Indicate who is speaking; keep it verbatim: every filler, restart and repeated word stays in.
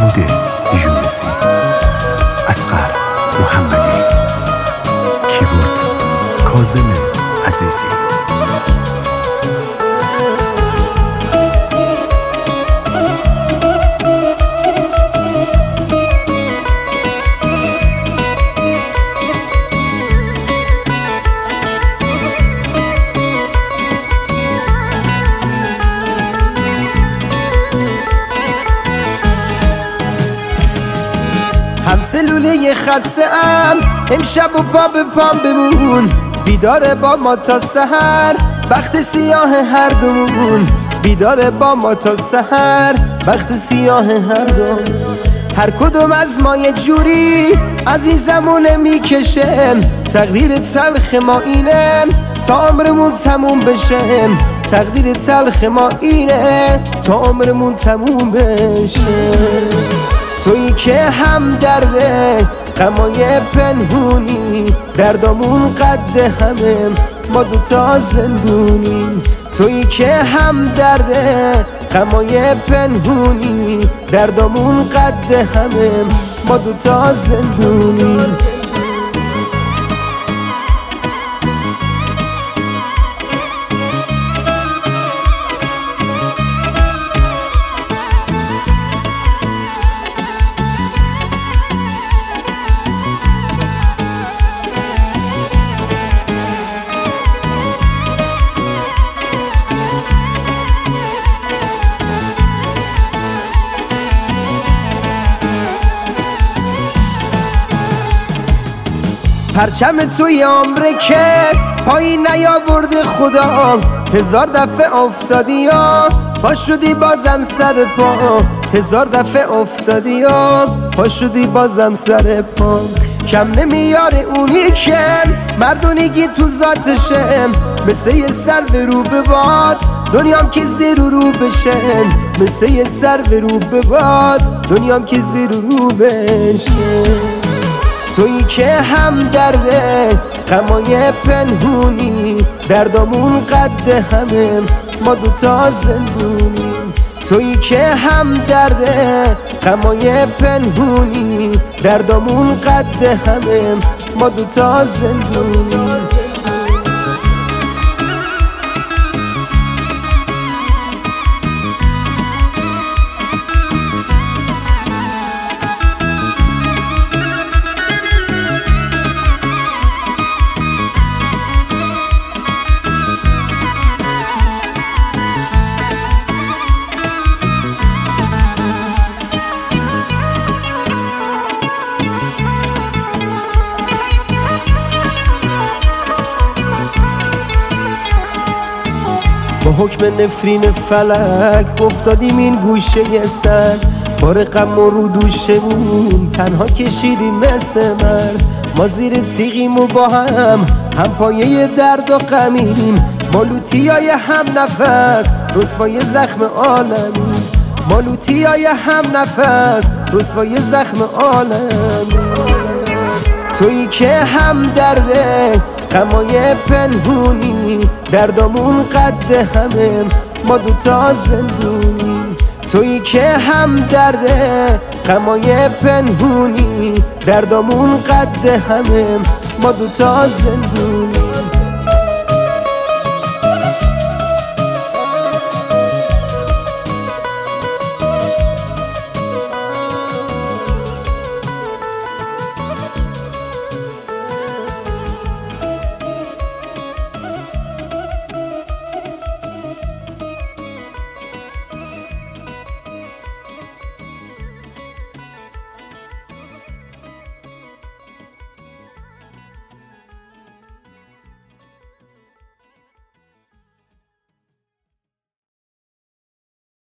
Speaker 1: محمود یونسی، اصغر محمدی، کیبورد کاظم عزیزی.
Speaker 2: هم سلوله خسته ام امشب و پا به پام بمون، بیدار با ما تا سحر بخت سیاه هر دومون، بیدار با ما تا سحر بخت سیاه هر دومون. هر کدوم از ما یه جوری از این زمونه میکشم، تقدیر تلخ ما اینه تا عمرمون تموم بشه، تقدیر تلخ ما اینه تا عمرمون تموم بشه. تویی که هم درده غمای پنهونی، دردامون قد همه ما دوتا زندونی. تویی که هم درده غمای پنهونی، دردامون قد همه ما دوتا زندونی. پرچم توی عمره که پایین نیاورده خدا، هزار دفعه افتادی یا پا شدی بازم سر پا، هزار دفعه افتادی یا پا شدی بازم سر پا. کم نمیاره اونی که مردونگی تو ذاتشه، مثل یه سر به رو به باد دنیام که زیر و رو بشه، مثل یه سر به رو به باد دنیام که زیر و رو بشه. تویی که هم درده غمای پنهونی، دردامون قد همه ما دوتا زندونی. تویی که هم درده غمای پنهونی، دردامون قد همه ما دوتا زندونی. با حکم نفرین فلک افتادیم این گوشه سر، بار غم و رو دوشمون تنها کشیدیم مثل مرد. ما زیر تیغیم و با هم هم پایه درد و غمیم، مالوتی های هم نفس رسوای زخم عالمی، مالوتی های هم نفس رسوای زخم عالمی. تویی که هم درده غمای پنهونی، دردامون قد همه ما دوتا زندونی. تویی که هم درده غمای پنهونی، دردامون قد همه ما دوتا زندونی.